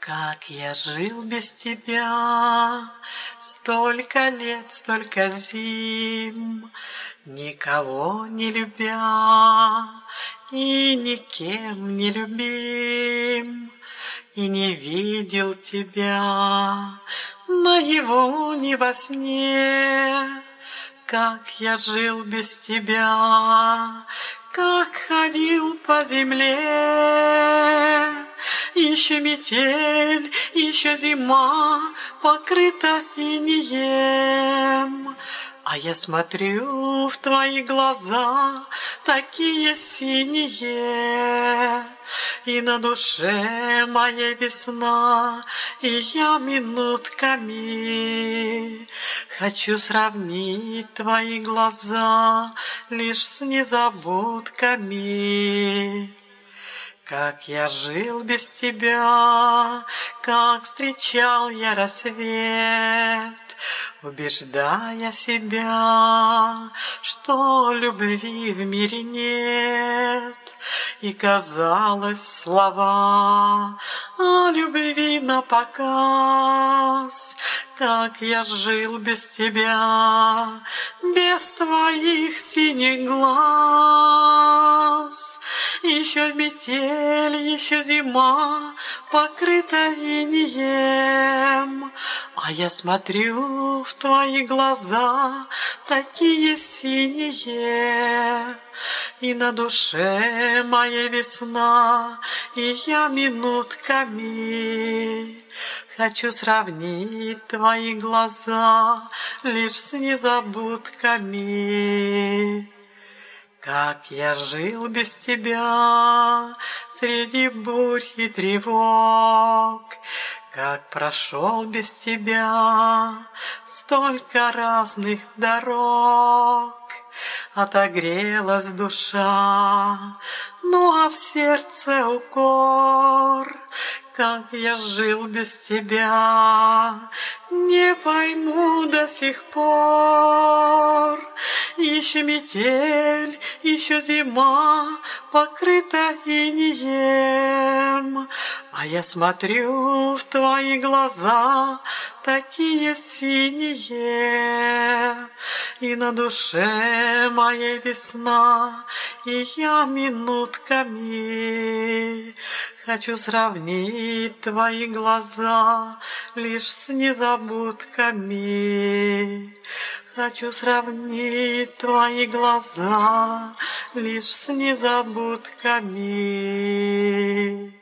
Как я жил без тебя, столько лет, столько зим, никого не любя и никем не любим, и не видел тебя наяву ни во сне. Как я жил без тебя, как ходил по земле. Еще метель, еще зима, покрыта инеем. А я смотрю в твои глаза, такие синие. И на душе моя весна, и я минутками хочу сравнить твои глаза лишь с незабудками. Как я жил без тебя, как встречал я рассвет, убеждая себя, что любви в мире нет. И казалось, слова о любви напоказ. Как я жил без тебя, без твоих синих глаз. Еще метель, еще зима, покрыта инеем. А я смотрю в твои глаза, такие синие. И на душе моя весна, и я минутками хочу сравнить твои глаза лишь с незабудками. Как я жил без тебя среди бурь и тревог, как прошел без тебя столько разных дорог. Отогрелась душа, ну а в сердце укор. Как я жил без тебя, не пойму до сих пор. Еще метель, еще зима, покрыта инеем. А я смотрю в твои глаза, такие синие. И на душе моей весна, и я минутками хочу сравнить твои глаза лишь с незабудками. Хочу сравнить твои глаза лишь с незабудками.